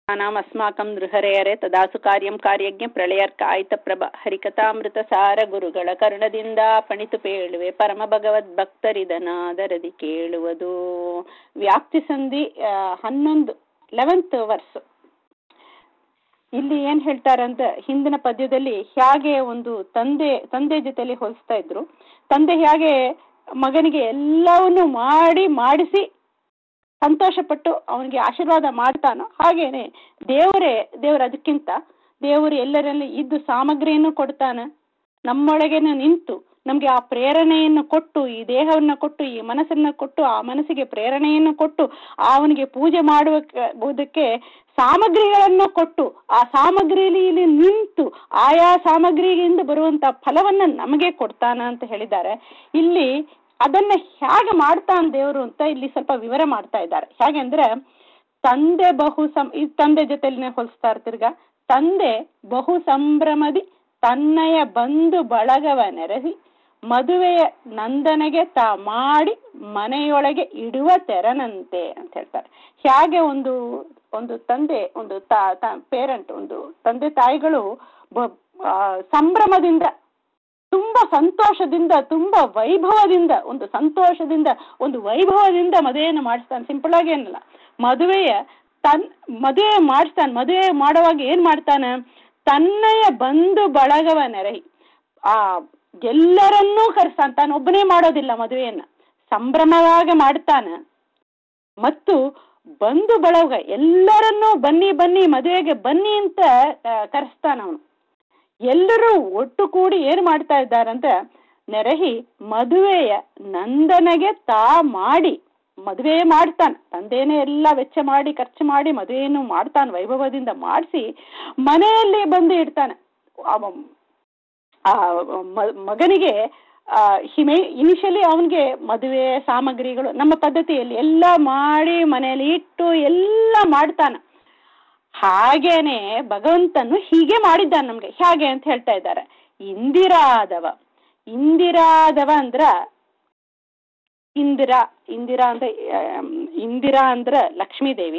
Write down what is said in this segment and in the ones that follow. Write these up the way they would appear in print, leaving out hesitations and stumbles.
ನಾಮಸ್ಮಾಕಂ ನೃಹರೆಯರೆ ತದಾಸು ಕಾರ್ಯಂ ಕಾರ್ಯಜ್ಞ ಪ್ರಳಯರ್ಕ ಆಯ್ತಪ್ರಭ ಹರಿಕಥಾಮೃತ ಸಾರ ಗುರುಗಳ ಕರ್ಣದಿಂದ ಪಣಿತು ಪೇಳುವೆ ಪರಮ ಭಗವದ್ ಭಕ್ತರಿದನಾದರದಿ ಕೇಳುವುದು. ವ್ಯಾಪ್ತಿ ಸಂಧಿ 11th ವರ್ಸ್. ಇಲ್ಲಿ ಏನ್ ಹೇಳ್ತಾರಂತ, ಹಿಂದಿನ ಪದ್ಯದಲ್ಲಿ ಹೇಗೆ ಒಂದು ತಂದೆ ಜೊತೆಲಿ ಹೋಲಿಸ್ತಾ ಇದ್ರು. ತಂದೆ ಹೇಗೆ ಮಗನಿಗೆ ಎಲ್ಲವನ್ನು ಮಾಡಿಸಿ ಸಂತೋಷಪಟ್ಟು ಅವನಿಗೆ ಆಶೀರ್ವಾದ ಮಾಡ್ತಾನೋ, ಹಾಗೇನೆ ದೇವರ ಅದಕ್ಕಿಂತ ದೇವರು ಎಲ್ಲರಲ್ಲಿ ಇದ್ದು ಸಾಮಗ್ರಿಯನ್ನು ಕೊಡ್ತಾನೆ. ನಮ್ಮೊಳಗೇನೆ ನಿಂತು ನಮ್ಗೆ ಆ ಪ್ರೇರಣೆಯನ್ನು ಕೊಟ್ಟು, ಈ ದೇಹವನ್ನು ಕೊಟ್ಟು, ಈ ಮನಸ್ಸನ್ನ ಕೊಟ್ಟು, ಆ ಮನಸ್ಸಿಗೆ ಪ್ರೇರಣೆಯನ್ನು ಕೊಟ್ಟು, ಅವನಿಗೆ ಪೂಜೆ ಮಾಡುವುದಕ್ಕೆ ಸಾಮಗ್ರಿಗಳನ್ನು ಕೊಟ್ಟು, ಆ ಸಾಮಗ್ರಿಯಲ್ಲಿ ಇಲ್ಲಿ ನಿಂತು ಆಯಾ ಸಾಮಗ್ರಿಯಿಂದ ಬರುವಂತ ಫಲವನ್ನ ನಮಗೆ ಕೊಡ್ತಾನ ಅಂತ ಹೇಳಿದ್ದಾರೆ. ಇಲ್ಲಿ ಅದನ್ನ ಹೇಗೆ ಮಾಡ್ತಾನೆ ದೇವರು ಅಂತ ಇಲ್ಲಿ ಸ್ವಲ್ಪ ವಿವರ ಮಾಡ್ತಾ ಇದ್ದಾರೆ. ಹೇಗೆ ಅಂದ್ರೆ, ತಂದೆ ತಂದೆ ಜೊತೆಲಿನೇ ಹೋಲಿಸ್ತಾ ಇರ್ತಿರ್ಗ, ತಂದೆ ಬಹು ಸಂಭ್ರಮದಿ ತನ್ನಯ ಬಂಧು ಬಳಗವ ನೆರೆಸಿ ಮದುವೆಯ ನಂದನೆಗೆ ತಾ ಮಾಡಿ ಮನೆಯೊಳಗೆ ಇಡುವ ತೆರನಂತೆ ಅಂತ ಹೇಳ್ತಾರೆ. ಹೇಗೆ ಒಂದು ತಂದೆ, ಒಂದು ಪೇರೆಂಟ್, ಒಂದು ತಂದೆ ತಾಯಿಗಳು ಸಂಭ್ರಮದಿಂದ, ತುಂಬಾ ಸಂತೋಷದಿಂದ, ತುಂಬಾ ವೈಭವದಿಂದ, ಒಂದು ಸಂತೋಷದಿಂದ, ಒಂದು ವೈಭವದಿಂದ ಮದುವೆಯನ್ನು ಮಾಡಿಸ್ತಾನೆ. ಸಿಂಪಲ್ ಆಗಿ ಏನಲ್ಲ, ಮದುವೆ ಮಾಡಿಸ್ತಾನೆ. ಮದುವೆ ಮಾಡುವಾಗ ಏನ್ ಮಾಡ್ತಾನೆ, ತನ್ನಯ ಬಂಧು ಬಳಗವ ನೆರಹಿ ಎಲ್ಲರನ್ನೂ ಕರೆಸ್ತಾನೆ. ತಾನೊಬ್ಬನೇ ಮಾಡೋದಿಲ್ಲ, ಮದುವೆಯನ್ನ ಸಂಭ್ರಮವಾಗಿ ಮಾಡ್ತಾನೆ. ಮತ್ತು ಬಂಧು ಬಳಗ ಎಲ್ಲರನ್ನೂ ಬನ್ನಿ ಮದುವೆಗೆ ಬನ್ನಿ ಅಂತ ಕರೆಸ್ತಾನ. ಅವನು ಎಲ್ಲರೂ ಒಟ್ಟು ಕೂಡಿ ಏನ್ ಮಾಡ್ತಾ ಇದ್ದಾರಂತ, ನೆರಹಿ ಮದುವೆಯ ನಂದನೆಗೆ ತಾ ಮಾಡಿ ಮದುವೆ ಮಾಡ್ತಾನೆ. ತಂದೇನೆ ಎಲ್ಲ ವೆಚ್ಚ ಮಾಡಿ ಖರ್ಚು ಮಾಡಿ ಮದುವೆಯನ್ನು ಮಾಡ್ತಾನೆ, ವೈಭವದಿಂದ ಮಾಡಿಸಿ ಮನೆಯಲ್ಲಿ ಬಂದು ಇಡ್ತಾನೆ. ಮಗನಿಗೆ ಇನಿಷಿಯಲಿ ಅವನಿಗೆ ಮದುವೆ ಸಾಮಗ್ರಿಗಳು ನಮ್ಮ ಪದ್ಧತಿಯಲ್ಲಿ ಎಲ್ಲ ಮಾಡಿ ಮನೆಯಲ್ಲಿ ಇಟ್ಟು ಎಲ್ಲ ಮಾಡ್ತಾನೆ. ಹಾಗೇನೆ ಭಗವಂತನು ಹೀಗೆ ಮಾಡಿದ್ದಾನೆ ನಮ್ಗೆ. ಹೇಗೆ ಅಂತ ಹೇಳ್ತಾ ಇದ್ದಾರೆ. ಇಂದಿರಾದವ ಅಂದ್ರ ಇಂದಿರಾ ಅಂದ್ರ ಲಕ್ಷ್ಮೀದೇವಿ.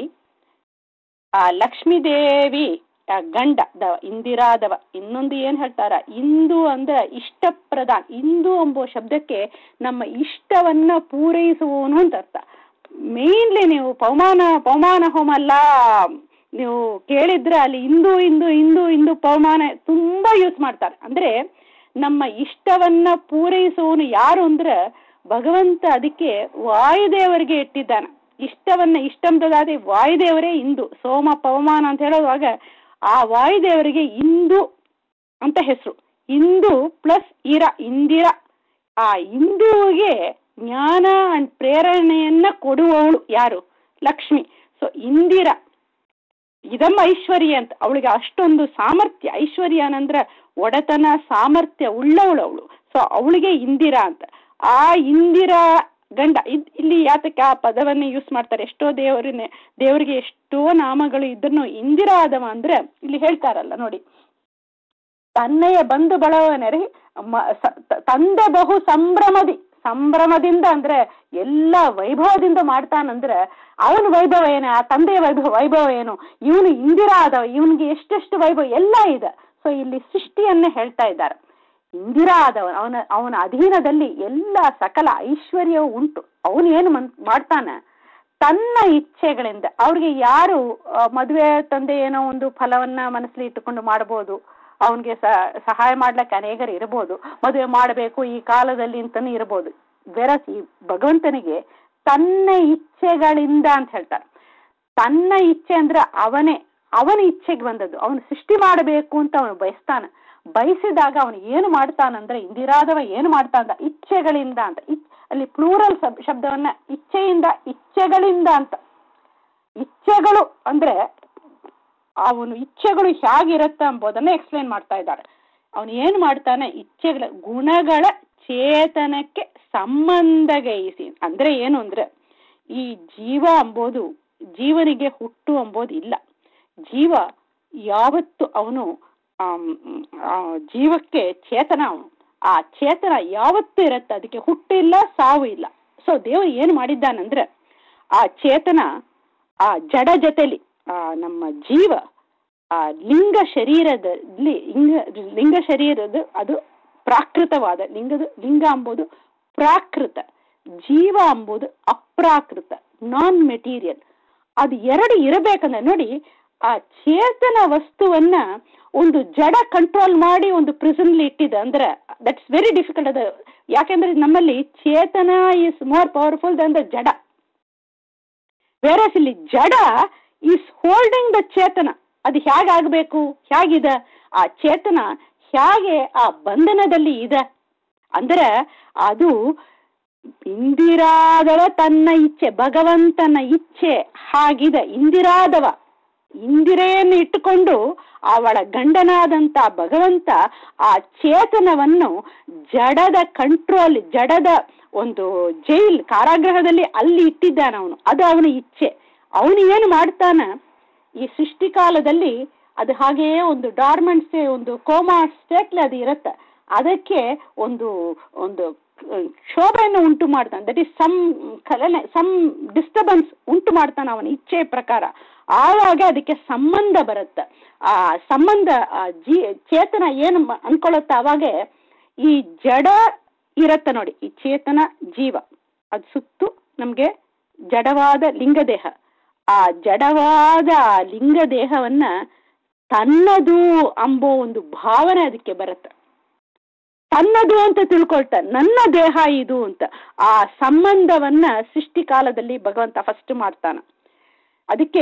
ಆ ಲಕ್ಷ್ಮೀದೇವಿ ಗಂಡ ಇಂದಿರಾದವ. ಇನ್ನೊಂದು ಏನ್ ಹೇಳ್ತಾರ, ಇಂದು ಅಂದ್ರ ಇಷ್ಟಪ್ರಧಾನ. ಇಂದು ಎಂಬುವ ಶಬ್ದಕ್ಕೆ ನಮ್ಮ ಇಷ್ಟವನ್ನ ಪೂರೈಸುವವನು ಅಂತ ಅರ್ಥ. ಮೇನ್ಲಿ ನೀವು ಪವಮಾನ ಹೋಮ ಅಲ್ಲ ನೀವು ಕೇಳಿದ್ರೆ ಅಲ್ಲಿ ಇಂದು ಪವಮಾನ ತುಂಬಾ ಯೂಸ್ ಮಾಡ್ತಾರೆ. ಅಂದ್ರೆ ನಮ್ಮ ಇಷ್ಟವನ್ನ ಪೂರೈಸುವವನು ಯಾರು ಅಂದ್ರೆ ಭಗವಂತ. ಅದಕ್ಕೆ ವಾಯುದೇವರಿಗೆ ಇಟ್ಟಿದ್ದಾನೆ ಇಷ್ಟಂದಾದೆ ವಾಯುದೇವರೇ ಇಂದು. ಸೋಮ ಪವಮಾನ ಅಂತ ಹೇಳುವಾಗ ಆ ವಾಯುದೇವರಿಗೆ ಇಂದು ಅಂತ ಹೆಸರು. ಇಂದು ಪ್ಲಸ್ ಇಂದಿರಾ. ಆ ಇಂದುವಿಗೆ ಜ್ಞಾನ ಅಂಡ್ ಪ್ರೇರಣೆಯನ್ನ ಕೊಡುವವಳು ಯಾರು? ಲಕ್ಷ್ಮಿ. ಸೊ ಇಂದಿರಾ ಇದಮ್ಮ ಐಶ್ವರ್ಯ ಅಂತ. ಅವಳಿಗೆ ಅಷ್ಟೊಂದು ಸಾಮರ್ಥ್ಯ. ಐಶ್ವರ್ಯ ಅಂದ್ರೆ ಒಡೆತನ, ಸಾಮರ್ಥ್ಯ ಉಳ್ಳವಳು ಅವಳು. ಸೊ ಅವಳಿಗೆ ಇಂದಿರಾ ಅಂತ. ಆ ಇಂದಿರಾ ಗಂಡ. ಇಲ್ಲಿ ಯಾತಕ್ಕೆ ಆ ಪದವನ್ನ ಯೂಸ್ ಮಾಡ್ತಾರೆ? ಎಷ್ಟೋ ದೇವರಿಗೆ ಎಷ್ಟೋ ನಾಮಗಳು ಇದ್ರೂ ಇಂದಿರಾ ಆದವ ಅಂದ್ರೆ ಇಲ್ಲಿ ಹೇಳ್ತಾರಲ್ಲ ನೋಡಿ, ತನ್ನಯ ಬಂಧು ಬಳವ ನೆರಹಿ ತಂದೆ ಬಹು ಸಂಭ್ರಮದಿಂದ ಅಂದ್ರೆ ಎಲ್ಲ ವೈಭವದಿಂದ ಮಾಡ್ತಾನಂದ್ರೆ ಅವನ ವೈಭವ ಏನು? ಆ ತಂದೆಯ ವೈಭವ ಏನು? ಇವನು ಇಂದಿರಾ ಆದವ, ಇವನಿಗೆ ಎಷ್ಟೆಷ್ಟು ವೈಭವ ಎಲ್ಲ ಇದೆ. ಸೊ ಇಲ್ಲಿ ಸೃಷ್ಟಿಯನ್ನೇ ಹೇಳ್ತಾ ಇದ್ದಾರೆ. ಇಂದಿರಾ ಆದವ, ಅವನ ಅಧೀನದಲ್ಲಿ ಎಲ್ಲ ಸಕಲ ಐಶ್ವರ್ಯವೂ ಉಂಟು. ಅವನು ಏನು ಮಾಡ್ತಾನೆ? ತನ್ನ ಇಚ್ಛೆಗಳಿಂದ. ಅವ್ರಿಗೆ ಯಾರು ಮದುವೆ ತಂದೆ ಏನೋ ಒಂದು ಫಲವನ್ನ ಮನಸ್ಸಲ್ಲಿ ಇಟ್ಟುಕೊಂಡು ಮಾಡ್ಬೋದು, ಅವನಿಗೆ ಸಹಾಯ ಮಾಡ್ಲಿಕ್ಕೆ ಅನೇಕರು ಇರ್ಬೋದು, ಮದುವೆ ಮಾಡಬೇಕು ಈ ಕಾಲದಲ್ಲಿ ಅಂತಾನೆ ಇರ್ಬೋದು. ಈ ಭಗವಂತನಿಗೆ ತನ್ನ ಇಚ್ಛೆಗಳಿಂದ ಅಂತ ಹೇಳ್ತಾರೆ. ತನ್ನ ಇಚ್ಛೆ ಅಂದ್ರೆ ಅವನ ಇಚ್ಛೆಗೆ ಬಂದದ್ದು. ಅವನು ಸೃಷ್ಟಿ ಮಾಡಬೇಕು ಅಂತ ಅವನು ಬಯಸ್ತಾನೆ. ಬಯಸಿದಾಗ ಅವನು ಏನು ಮಾಡ್ತಾನಂದ್ರೆ, ಇಂದಿರಾದವ ಏನು ಮಾಡ್ತಾನ ಇಚ್ಛೆಗಳಿಂದ ಅಂತ. ಅಲ್ಲಿ ಪ್ಲೂರಲ್ ಶಬ್ದವನ್ನ ಇಚ್ಛೆಗಳಿಂದ ಅಂತ. ಇಚ್ಛೆಗಳು ಅಂದ್ರೆ ಅವನು ಇಚ್ಛೆಗಳು ಹೇಗಿರತ್ತ ಎಂಬುದನ್ನ ಎಕ್ಸ್ಪ್ಲೇನ್ ಮಾಡ್ತಾ ಇದ್ದಾರೆ. ಅವನು ಏನ್ ಮಾಡ್ತಾನೆ? ಗುಣಗಳ ಚೇತನಕ್ಕೆ ಸಂಬಂಧಗೈಸಿ. ಅಂದ್ರೆ ಏನು ಅಂದ್ರೆ, ಈ ಜೀವ ಎಂಬುದು, ಜೀವನಿಗೆ ಹುಟ್ಟು ಎಂಬುದು ಇಲ್ಲ. ಜೀವ ಯಾವತ್ತು ಅವನು ಜೀವಕ್ಕೆ ಚೇತನ. ಅವನು ಆ ಚೇತನ ಯಾವತ್ತೂ ಇರತ್ತೆ, ಅದಕ್ಕೆ ಹುಟ್ಟಿಲ್ಲ, ಸಾವು ಇಲ್ಲ. ಸೊ ದೇವರು ಏನು ಮಾಡಿದ್ದಾನಂದ್ರೆ, ಆ ಚೇತನ ಆ ಜಡ ಜೊತೆಲಿ ನಮ್ಮ ಜೀವ ಆ ಲಿಂಗ ಶರೀರದ ಅದು ಪ್ರಾಕೃತವಾದ ಲಿಂಗ ಎಂಬುದು ಪ್ರಾಕೃತ, ಜೀವ ಎಂಬುದು ಅಪ್ರಾಕೃತ, ನಾನ್ ಮೆಟೀರಿಯಲ್. ಅದು ಎರಡು ಇರಬೇಕಂದ್ರೆ ನೋಡಿ, ಆ ಚೇತನ ವಸ್ತುವನ್ನ ಒಂದು ಜಡ ಕಂಟ್ರೋಲ್ ಮಾಡಿ ಒಂದು ಪ್ರಿಸನ್ಲಿ ಇಟ್ಟಿದೆ ಅಂದ್ರೆ ದಟ್ಸ್ ವೆರಿ ಡಿಫಿಕಲ್ಟ್. ಅದು ಯಾಕೆಂದ್ರೆ ನಮ್ಮಲ್ಲಿ ಚೇತನ is more powerful than the ಜಡ. ವೇರಸ್ ಇಲ್ಲಿ ಜಡ ಈಸ್ ಹೋಲ್ಡಿಂಗ್ ದ ಚೇತನ. ಅದು ಹೇಗಾಗಬೇಕು, ಹೇಗಿದೆ ಆ ಚೇತನ, ಹೇಗೆ ಆ ಬಂಧನದಲ್ಲಿ ಇದೆ ಅಂದ್ರೆ ಅದು ಇಂದಿರಾದವ ತನ್ನ ಇಚ್ಛೆ, ಭಗವಂತನ ಇಚ್ಛೆ ಹಾಗಿದೆ. ಇಂದಿರೆಯನ್ನು ಇಟ್ಟುಕೊಂಡು ಅವಳ ಗಂಡನಾದಂತ ಭಗವಂತ ಆ ಚೇತನವನ್ನು ಜಡದ ಕಂಟ್ರೋಲ್, ಜಡದ ಒಂದು ಜೈಲ್ ಕಾರಾಗೃಹದಲ್ಲಿ ಅಲ್ಲಿ ಇಟ್ಟಿದ್ದಾನ ಅವನು. ಅದು ಅವನ ಇಚ್ಛೆ. ಅವನು ಏನು ಮಾಡ್ತಾನ ಈ ಸೃಷ್ಟಿಕಾಲದಲ್ಲಿ, ಅದು ಹಾಗೆಯೇ ಒಂದು ಡಾರ್ಮೆಂಟ್ ಒಂದು ಕೋಮಾ ಸ್ಟೇಟ್ಲಿ ಅದು ಇರುತ್ತೆ. ಅದಕ್ಕೆ ಒಂದು ಒಂದು ಕ್ಷೋಭೆಯನ್ನು ಉಂಟು ಮಾಡ್ತಾನೆ. ದಟ್ ಈಸ್ ಸಮ್ ಡಿಸ್ಟರ್ಬೆನ್ಸ್ ಉಂಟು ಮಾಡ್ತಾನೆ ಅವನ ಇಚ್ಛೆ ಪ್ರಕಾರ. ಆವಾಗ ಅದಕ್ಕೆ ಸಂಬಂಧ ಬರುತ್ತೆ. ಆ ಸಂಬಂಧ ಚೇತನ ಏನು ಅನ್ಕೊಳ್ಳುತ್ತೆ, ಅವಾಗೆ ಈ ಜಡ ಇರತ್ತ ನೋಡಿ, ಈ ಚೇತನ ಜೀವ ಅದು ಸುತ್ತು ನಮ್ಗೆ ಜಡವಾದ ಲಿಂಗದೇಹ. ಆ ಜಡವಾದ ಲಿಂಗದೇಹವನ್ನ ತನ್ನದು ಎಂಬೋ ಒಂದು ಭಾವನೆ ಅದಕ್ಕೆ ಬರುತ್ತೆ. ತನ್ನದು ಅಂತ ತಿಳ್ಕೊಳ್ತಾ, ನನ್ನ ದೇಹ ಇದು ಅಂತ. ಆ ಸಂಬಂಧವನ್ನ ಸೃಷ್ಟಿಕಾಲದಲ್ಲಿ ಭಗವಂತ ಫಸ್ಟ್ ಮಾಡ್ತಾನ. ಅದಕ್ಕೆ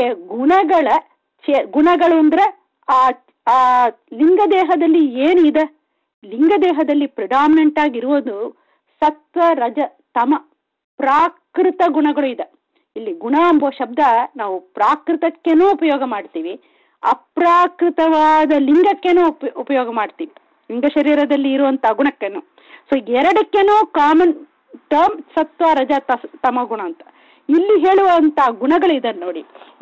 ಗುಣಗಳು ಅಂದ್ರೆ ಆ ಲಿಂಗದೇಹದಲ್ಲಿ ಏನಿದೆ, ಲಿಂಗದೇಹದಲ್ಲಿ ಪ್ರಿಡಾಮಿನೆಂಟ್ ಆಗಿರುವುದು ಸತ್ವ, ರಜ, ತಮ, ಪ್ರಾಕೃತ ಗುಣಗಳು ಇದೆ. ಇಲ್ಲಿ ಗುಣ ಎಂಬೋ ಶಬ್ದ ನಾವು ಪ್ರಾಕೃತಕ್ಕೇನೂ ಉಪಯೋಗ ಮಾಡ್ತೀವಿ, ಅಪ್ರಾಕೃತವಾದ ಲಿಂಗಕ್ಕೇನೂ ಉಪಯೋಗ ಮಾಡ್ತೀವಿ, ಲಿಂಗ ಶರೀರದಲ್ಲಿ ಇರುವಂತಹ ಗುಣಕ್ಕೇನು. ಸೊ ಎರಡಕ್ಕೇನೋ ಕಾಮನ್ ಟರ್ಮ್ ಸತ್ವ, ರಜ, ತಮ ಗುಣ ಅಂತ. ಇಲ್ಲಿ ಹೇಳುವಂತ ಗುಣಗಳಿದೆ ನೋಡಿ,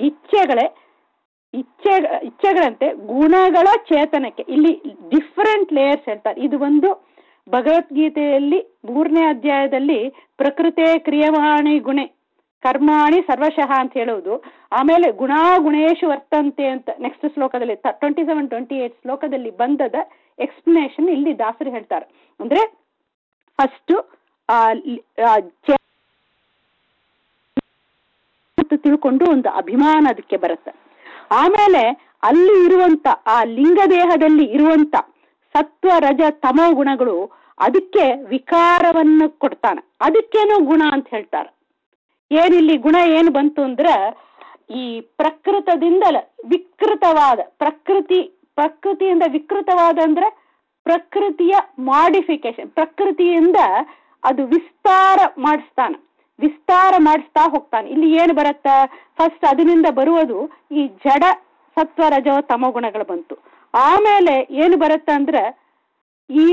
ಇಚ್ಛೆಗಳಂತೆ ಗುಣಗಳ ಚೇತನಕ್ಕೆ ಇಲ್ಲಿ ಡಿಫರೆಂಟ್ ಲೇಯರ್ಸ್ ಹೇಳ್ತಾರೆ. ಇದು ಒಂದು ಭಗವದ್ಗೀತೆಯಲ್ಲಿ 3ನೇ ಅಧ್ಯಾಯದಲ್ಲಿ ಪ್ರಕೃತೆ ಕ್ರಿಯಮಾಣಿ ಗುಣೆ ಕರ್ಮಾಣಿ ಸರ್ವಶಃ ಅಂತ ಹೇಳುವುದು. ಆಮೇಲೆ ಗುಣೇಶು ವರ್ತಂತೆ ಅಂತ ನೆಕ್ಸ್ಟ್ ಶ್ಲೋಕದಲ್ಲಿ 27-28 ಶ್ಲೋಕದಲ್ಲಿ ಬಂದದ ಎಕ್ಸ್ಪ್ಲನೇಷನ್ ಇಲ್ಲಿ ದಾಸರು ಹೇಳ್ತಾರೆ. ಅಂದ್ರೆ ಫಸ್ಟ್ ತಿಳ್ಕೊಂಡು ಒಂದು ಅಭಿಮಾನ ಅದಕ್ಕೆ ಬರುತ್ತೆ. ಆಮೇಲೆ ಅಲ್ಲಿ ಇರುವಂತ ಆ ಲಿಂಗದೇಹದಲ್ಲಿ ಇರುವಂತ ಸತ್ವ, ರಜ, ತಮೋ ಗುಣಗಳು ಅದಕ್ಕೆ ವಿಕಾರವನ್ನು ಕೊಡ್ತಾನೆ. ಅದಕ್ಕೇನೋ ಗುಣ ಅಂತ ಹೇಳ್ತಾರೆ. ಏನಿಲ್ಲಿ ಗುಣ ಏನು ಬಂತು ಅಂದ್ರೆ, ಈ ಪ್ರಕೃತದಿಂದ ವಿಕೃತವಾದ ಪ್ರಕೃತಿಯಿಂದ ವಿಕೃತವಾದ ಅಂದ್ರೆ ಪ್ರಕೃತಿಯ ಮಾಡಿಫಿಕೇಶನ್, ಪ್ರಕೃತಿಯಿಂದ ಅದು ವಿಸ್ತಾರ ಮಾಡಿಸ್ತಾ ಹೋಗ್ತಾನೆ. ಇಲ್ಲಿ ಏನು ಬರುತ್ತಾ, ಫಸ್ಟ್ ಅದರಿಂದ ಬರುವುದು ಈ ಜಡ ಸತ್ವ, ರಜ, ತಮೋ ಗುಣಗಳು ಬಂತು. ಆಮೇಲೆ ಏನು ಬರುತ್ತ ಅಂದ್ರೆ ಈ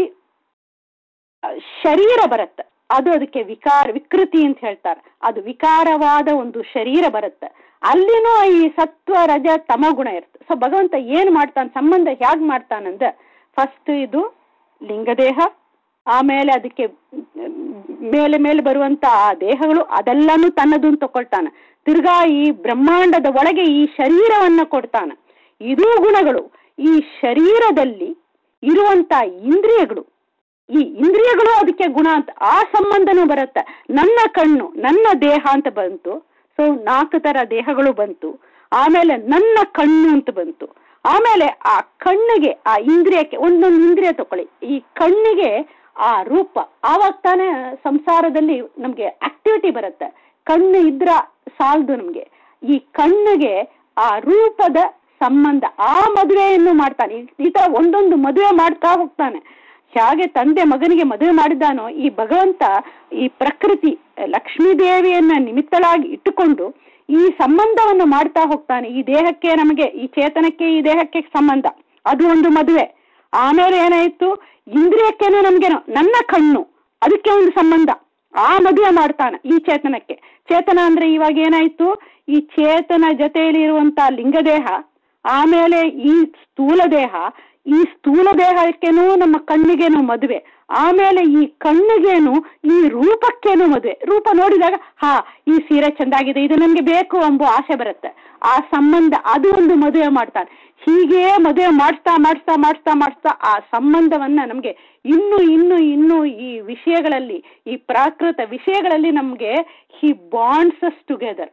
ಶರೀರ ಬರುತ್ತೆ, ಅದು ಅದಕ್ಕೆ ವಿಕೃತಿ ಅಂತ ಹೇಳ್ತಾರೆ. ಅದು ವಿಕಾರವಾದ ಒಂದು ಶರೀರ ಬರುತ್ತೆ. ಅಲ್ಲಿನೂ ಈ ಸತ್ವ, ರಜ, ತಮ ಗುಣ ಇರುತ್ತೆ. ಸೊ ಭಗವಂತ ಏನ್ ಮಾಡ್ತಾನೆ, ಸಂಬಂಧ ಹೇಗ್ ಮಾಡ್ತಾನಂದ್ರೆ ಫಸ್ಟ್ ಇದು ಲಿಂಗದೇಹ, ಆಮೇಲೆ ಅದಕ್ಕೆ ಮೇಲೆ ಬರುವಂತ ಆ ದೇಹಗಳು ಅದೆಲ್ಲಾನು ತನ್ನದು ತಕೊಳ್ತಾನೆ. ತಿರ್ಗಾ ಈ ಬ್ರಹ್ಮಾಂಡದ ಒಳಗೆ ಈ ಶರೀರವನ್ನ ಕೊಡ್ತಾನೆ. ಇದೂ ಗುಣಗಳು. ಈ ಶರೀರದಲ್ಲಿ ಇರುವಂತ ಇಂದ್ರಿಯಗಳು, ಈ ಇಂದ್ರಿಯಗಳು ಅದಕ್ಕೆ ಗುಣ ಅಂತ. ಆ ಸಂಬಂಧನೂ ಬರುತ್ತೆ. ನನ್ನ ಕಣ್ಣು, ನನ್ನ ದೇಹ ಅಂತ ಬಂತು. ಸೊ 4 ತರ ದೇಹಗಳು ಬಂತು. ಆಮೇಲೆ ನನ್ನ ಕಣ್ಣು ಅಂತ ಬಂತು. ಆಮೇಲೆ ಆ ಕಣ್ಣಿಗೆ, ಆ ಇಂದ್ರಿಯಕ್ಕೆ ಒಂದೊಂದು ಇಂದ್ರಿಯ ತಕೊಳ್ಳಿ. ಈ ಕಣ್ಣಿಗೆ ಆ ರೂಪ, ಆವಾಗ ತಾನೇ ಸಂಸಾರದಲ್ಲಿ ನಮ್ಗೆ ಆಕ್ಟಿವಿಟಿ ಬರುತ್ತೆ. ಕಣ್ಣು ಇದ್ರ ಸಾಲದು ನಮ್ಗೆ. ಈ ಕಣ್ಣಿಗೆ ಆ ರೂಪದ ಸಂಬಂಧ, ಆ ಮದುವೆಯನ್ನು ಮಾಡ್ತಾನೆ. ಈ ತರ ಒಂದೊಂದು ಮದುವೆ ಮಾಡ್ತಾ ಹೋಗ್ತಾನೆ. ಹೇಗೆ ತಂದೆ ಮಗನಿಗೆ ಮದುವೆ ಮಾಡಿದ್ದಾನೋ, ಈ ಭಗವಂತ ಈ ಪ್ರಕೃತಿ ಲಕ್ಷ್ಮೀದೇವಿಯನ್ನ ನಿಮಿತ್ತಳಾಗಿ ಇಟ್ಟುಕೊಂಡು ಈ ಸಂಬಂಧವನ್ನು ಮಾಡ್ತಾ ಹೋಗ್ತಾನೆ. ಈ ದೇಹಕ್ಕೆ, ನಮಗೆ ಈ ಚೇತನಕ್ಕೆ ಈ ದೇಹಕ್ಕೆ ಸಂಬಂಧ, ಅದು ಒಂದು ಮದುವೆ. ಆಮೇಲೆ ಏನಾಯ್ತು, ಇಂದ್ರಿಯಕ್ಕೇನೋ ನಮ್ಗೇನೋ ನನ್ನ ಕಣ್ಣು, ಅದಕ್ಕೆ ಒಂದು ಸಂಬಂಧ, ಆ ಮದುವೆ ಮಾಡ್ತಾನೆ ಈ ಚೇತನಕ್ಕೆ. ಚೇತನ ಅಂದ್ರೆ ಇವಾಗ ಏನಾಯ್ತು, ಈ ಚೇತನ ಜೊತೆಯಲ್ಲಿ ಇರುವಂತ ಲಿಂಗದೇಹ, ಆಮೇಲೆ ಈ ಸ್ಥೂಲ ದೇಹ, ಈ ಸ್ಥೂಲ ದೇಹಕ್ಕೇನು ನಮ್ಮ ಕಣ್ಣಿಗೇನು ಮದುವೆ, ಆಮೇಲೆ ಈ ಕಣ್ಣಿಗೇನು ಈ ರೂಪಕ್ಕೇನು ಮದುವೆ. ರೂಪ ನೋಡಿದಾಗ ಈ ಸೀರೆ ಚೆಂದಾಗಿದೆ, ಇದು ನನ್ಗೆ ಬೇಕು ಎಂಬ ಆಸೆ ಬರುತ್ತೆ. ಆ ಸಂಬಂಧ ಅದು ಒಂದು ಮದುವೆ ಮಾಡ್ತಾನೆ. ಹೀಗೆ ಮದುವೆ ಮಾಡಿಸ್ತಾ ಮಾಡಿಸ್ತಾ ಮಾಡಿಸ್ತಾ ಮಾಡಿಸ್ತಾ ಆ ಸಂಬಂಧವನ್ನ ನಮ್ಗೆ ಇನ್ನು ಇನ್ನು ಇನ್ನು ಈ ವಿಷಯಗಳಲ್ಲಿ, ಈ ಪ್ರಾಕೃತ ವಿಷಯಗಳಲ್ಲಿ ನಮ್ಗೆ ಹಿ ಬಾಂಡ್ಸ್ ಅಸ್ ಟುಗೆದರ್.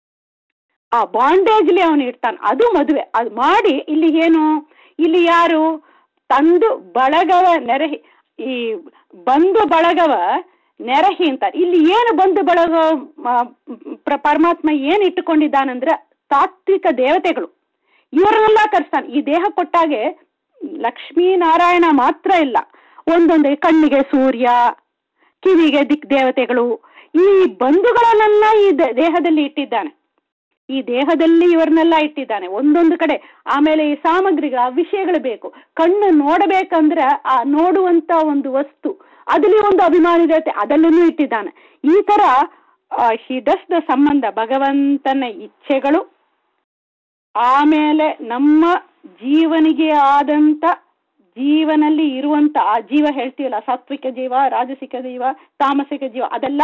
ಆ ಬಾಂಡೇಜ್ಲಿ ಅವನು ಇರ್ತಾನೆ, ಅದು ಮದುವೆ. ಅದು ಮಾಡಿ ಇಲ್ಲಿ ಏನು, ಇಲ್ಲಿ ಯಾರು ತಂದು ಬಳಗವ ನೆರಹಿ, ಈ ಬಂಧು ಬಳಗವ ನೆರಹಿ ಅಂತಾರೆ. ಇಲ್ಲಿ ಏನು ಬಂಧು ಬಳಗ ಪರಮಾತ್ಮ ಏನ್ ಇಟ್ಟುಕೊಂಡಿದ್ದಾನಂದ್ರೆ ತಾತ್ವಿಕ ದೇವತೆಗಳು, ಇವರನ್ನೆಲ್ಲ ಕರೆಸ್ತಾನೆ. ಈ ದೇಹ ಕೊಟ್ಟಾಗೆ ಲಕ್ಷ್ಮೀನಾರಾಯಣ ಮಾತ್ರ ಇಲ್ಲ, ಒಂದೊಂದೇ ಕಣ್ಣಿಗೆ ಸೂರ್ಯ, ಕಿವಿಗೆ ದಿಕ್ ದೇವತೆಗಳು, ಈ ಬಂಧುಗಳನ್ನೆಲ್ಲ ಈ ದೇಹದಲ್ಲಿ ಇಟ್ಟಿದ್ದಾನೆ. ಈ ದೇಹದಲ್ಲಿ ಇವರನ್ನೆಲ್ಲ ಇಟ್ಟಿದ್ದಾನೆ ಒಂದೊಂದು ಕಡೆ. ಆಮೇಲೆ ಈ ಸಾಮಗ್ರಿಗಳು, ಆ ವಿಷಯಗಳು ಬೇಕು. ಕಣ್ಣು ನೋಡಬೇಕಂದ್ರೆ ಆ ನೋಡುವಂತ ಒಂದು ವಸ್ತು, ಅದಲ್ಲಿ ಒಂದು ಅಭಿಮಾನಿ ದೇವತೆ, ಅದಲ್ಲೂ ಇಟ್ಟಿದ್ದಾನೆ. ಈ ತರ ಹಿಡಸ್ದ ಸಂಬಂಧ, ಭಗವಂತನ ಇಚ್ಛೆಗಳು, ಆಮೇಲೆ ನಮ್ಮ ಜೀವನಿಗೆ ಆದಂತ ಜೀವನಲ್ಲಿ ಇರುವಂತ ಆ ಜೀವ ಹೇಳ್ತೀವಲ್ಲ, ಸಾತ್ವಿಕ ಜೀವ, ರಾಜಸಿಕ ಜೀವ, ತಾಮಸಿಕ ಜೀವ, ಅದೆಲ್ಲ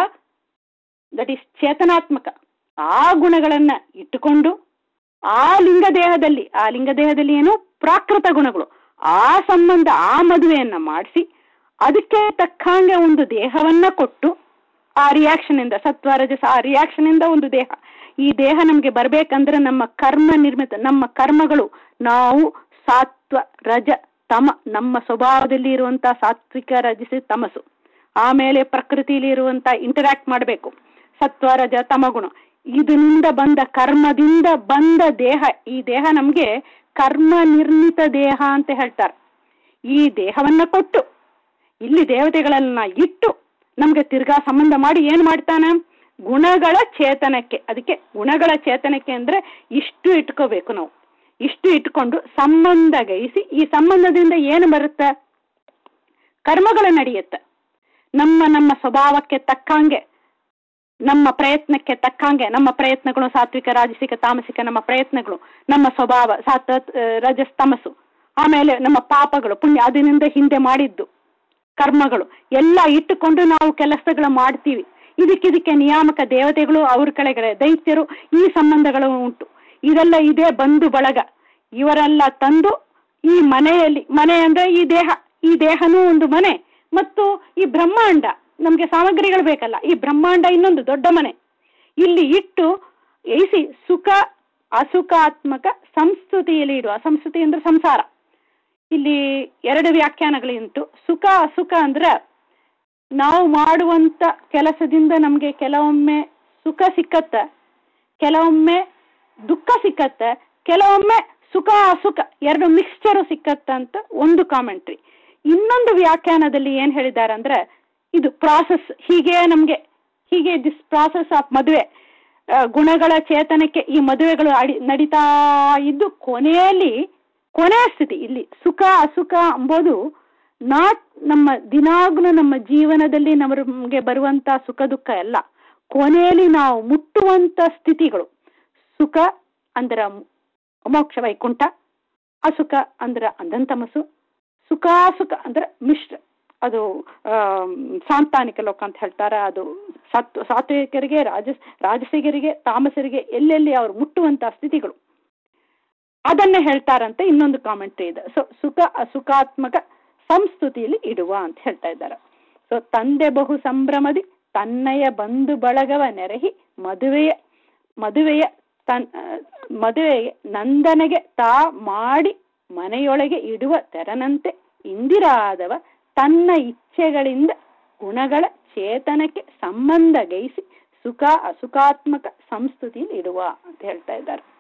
ದಟ್ ಈಸ್ ಚೇತನಾತ್ಮಕ. ಆ ಗುಣಗಳನ್ನ ಇಟ್ಟುಕೊಂಡು ಆ ಲಿಂಗದೇಹದಲ್ಲಿ ಏನು ಪ್ರಾಕೃತ ಗುಣಗಳು, ಆ ಸಂಬಂಧ, ಆ ಮದುವೆಯನ್ನ ಮಾಡಿಸಿ ಅದಕ್ಕೆ ತಕ್ಕಂಗೆ ಒಂದು ದೇಹವನ್ನ ಕೊಟ್ಟು, ಆ ರಿಯಾಕ್ಷನ್ ಇಂದ ಸತ್ವರಜಸ, ಆ ರಿಯಾಕ್ಷನ್ ಇಂದ ಒಂದು ದೇಹ. ಈ ದೇಹ ನಮ್ಗೆ ಬರ್ಬೇಕಂದ್ರೆ ನಮ್ಮ ಕರ್ಮ ನಿರ್ಮಿತ, ನಮ್ಮ ಕರ್ಮಗಳು, ನಾವು ಸಾತ್ವ ರಜ ತಮ, ನಮ್ಮ ಸ್ವಭಾವದಲ್ಲಿ ಇರುವಂತ ಸಾತ್ವಿಕ ರಜಸಿ ತಮಸು, ಆಮೇಲೆ ಪ್ರಕೃತಿಯಲ್ಲಿ ಇರುವಂತ ಇಂಟರಾಕ್ಟ್ ಮಾಡಬೇಕು ಸತ್ವ ರಜ ತಮಗುಣ. ಇದರಿಂದ ಬಂದ ಕರ್ಮದಿಂದ ಬಂದ ದೇಹ, ಈ ದೇಹ ನಮ್ಗೆ ಕರ್ಮ ನಿರ್ಮಿತ ದೇಹ ಅಂತ ಹೇಳ್ತಾರೆ. ಈ ದೇಹವನ್ನ ಕೊಟ್ಟು ಇಲ್ಲಿ ದೇವತೆಗಳನ್ನ ಇಟ್ಟು ನಮ್ಗೆ ತಿರ್ಗಾ ಸಂಬಂಧ ಮಾಡಿ ಏನ್ ಮಾಡ್ತಾನೆ, ಗುಣಗಳ ಚೇತನಕ್ಕೆ. ಅದಕ್ಕೆ ಗುಣಗಳ ಚೇತನಕ್ಕೆ ಅಂದ್ರೆ ಇಷ್ಟು ಇಟ್ಕೋಬೇಕು ನಾವು. ಇಷ್ಟು ಇಟ್ಕೊಂಡು ಸಂಬಂಧ ಗೈಸಿ, ಈ ಸಂಬಂಧದಿಂದ ಏನು ಬರುತ್ತೆ, ಕರ್ಮಗಳು ನಡೆಯುತ್ತೆ. ನಮ್ಮ ಸ್ವಭಾವಕ್ಕೆ ತಕ್ಕಂಗೆ, ನಮ್ಮ ಪ್ರಯತ್ನಕ್ಕೆ ತಕ್ಕಂಗೆ, ನಮ್ಮ ಪ್ರಯತ್ನಗಳು ಸಾತ್ವಿಕ ರಾಜಸಿಕ ತಾಮಸಿಕ, ನಮ್ಮ ಪ್ರಯತ್ನಗಳು, ನಮ್ಮ ಸ್ವಭಾವ ರಜಸ್ ತಮಸು, ಆಮೇಲೆ ನಮ್ಮ ಪಾಪಗಳು ಪುಣ್ಯ, ಅದರಿಂದ ಹಿಂದೆ ಮಾಡಿದ್ದು ಕರ್ಮಗಳು ಎಲ್ಲ ಇಟ್ಟುಕೊಂಡು ನಾವು ಕೆಲಸಗಳು ಮಾಡ್ತೀವಿ. ಇದಕ್ಕೆ ನಿಯಾಮಕ ದೇವತೆಗಳು, ಅವ್ರ ಕೆಳಗಡೆ ದೈತ್ಯರು, ಈ ಸಂಬಂಧಗಳು ಉಂಟು. ಇದೆಲ್ಲ ಇದೇ ಬಂಧು ಬಳಗ, ಇವರೆಲ್ಲ ತಂದು ಈ ಮನೆಯಲ್ಲಿ, ಮನೆ ಅಂದ್ರೆ ಈ ದೇಹನೂ ಒಂದು ಮನೆ, ಮತ್ತು ಈ ಬ್ರಹ್ಮಾಂಡ, ನಮ್ಗೆ ಸಾಮಗ್ರಿಗಳು ಬೇಕಲ್ಲ, ಈ ಬ್ರಹ್ಮಾಂಡ ಇನ್ನೊಂದು ದೊಡ್ಡ ಮನೆ. ಇಲ್ಲಿ ಇಟ್ಟು ಏಸಿ ಸುಖ ಅಸುಖಾತ್ಮಕ ಸಂಸ್ತುತಿಯಲ್ಲಿ ಇಡುವ. ಸಂಸ್ತುತಿ ಅಂದ್ರೆ ಸಂಸಾರ. ಇಲ್ಲಿ 2 ವ್ಯಾಖ್ಯಾನಗಳುಂಟು. ಸುಖ ಅಸುಖ ಅಂದ್ರೆ ನಾವು ಮಾಡುವಂತ ಕೆಲಸದಿಂದ ನಮ್ಗೆ ಕೆಲವೊಮ್ಮೆ ಸುಖ ಸಿಕ್ಕತ್ತೆ, ಕೆಲವೊಮ್ಮೆ ದುಃಖ ಸಿಕ್ಕತ್ತೆ, ಕೆಲವೊಮ್ಮೆ ಸುಖ ಅಸುಖ 2 ಮಿಕ್ಸ್ಚರು ಸಿಕ್ಕತ್ತ ಅಂತ ಒಂದು ಕಾಮೆಂಟ್ರಿ. ಇನ್ನೊಂದು ವ್ಯಾಖ್ಯಾನದಲ್ಲಿ ಏನ್ ಹೇಳಿದ್ದಾರೆ ಅಂದ್ರೆ, ಇದು ಪ್ರಾಸೆಸ್, ಹೀಗೆ ದಿಸ್ ಪ್ರಾಸೆಸ್ ಆಫ್ ಮದುವೆ, ಗುಣಗಳ ಚೇತನಕ್ಕೆ ಈ ಮದುವೆಗಳು ನಡೀತಾ ಇದ್ದು ಕೊನೆಯ ಸ್ಥಿತಿ. ಇಲ್ಲಿ ಸುಖ ಅಸುಖ ಎಂಬುದು ನಾಟ್ ನಮ್ಮ ದಿನಾಗ್ಲೂ ನಮ್ಮ ಜೀವನದಲ್ಲಿ ನಮಗೆ ಬರುವಂತ ಸುಖ ದುಃಖ ಎಲ್ಲ, ಕೊನೆಯಲ್ಲಿ ನಾವು ಮುಟ್ಟುವಂತ ಸ್ಥಿತಿಗಳು. ಸುಖ ಅಂದ್ರ ಮೋಕ್ಷ ವೈಕುಂಠ, ಅಸುಖ ಅಂದ್ರ ಅಂಧಂತಮಸು, ಸುಖಾಸುಖ ಅಂದ್ರೆ ಮಿಶ್ರ, ಅದು ಸಾಂತಾನಿಕ ಲೋಕ ಅಂತ ಹೇಳ್ತಾರ. ಅದು ಸಾತ್ವಿಕರಿಗೆ, ರಾಜಸಿಗರಿಗೆ, ತಾಮಸರಿಗೆ ಎಲ್ಲೆಲ್ಲಿ ಅವ್ರು ಮುಟ್ಟುವಂತ ಸ್ಥಿತಿಗಳು, ಅದನ್ನೇ ಹೇಳ್ತಾರಂತೆ. ಇನ್ನೊಂದು ಕಾಮೆಂಟ್ರಿ ಇದೆ. ಸೊ ಸುಖ ಅಸುಖಾತ್ಮಕ ಸಂಸ್ತುತಿಯಲ್ಲಿ ಇಡುವ ಅಂತ ಹೇಳ್ತಾ ಇದ್ದಾರೆ. ಸೊ ತಂದೆ ಬಹು ಸಂಭ್ರಮದಿ ತನ್ನಯ ಬಂಧು ಬಳಗವ ನೆರಹಿ ಮದುವೆಯ ನಂದನೆಗೆ ತಾ ಮಾಡಿ ಮನೆಯೊಳಗೆ ಇಡುವ ತೆರನಂತೆ ಇಂದಿರಾದವ ತನ್ನ ಇಚ್ಛೆಗಳಿಂದ ಗುಣಗಳ ಚೇತನಕ್ಕೆ ಸಂಬಂಧ ಗೈಸಿ ಸುಖ ಅಸುಖಾತ್ಮಕ ಸಂಸ್ತುತಿಯಲ್ಲಿ ಇಡುವ ಅಂತ ಹೇಳ್ತಾ ಇದ್ದಾರೆ.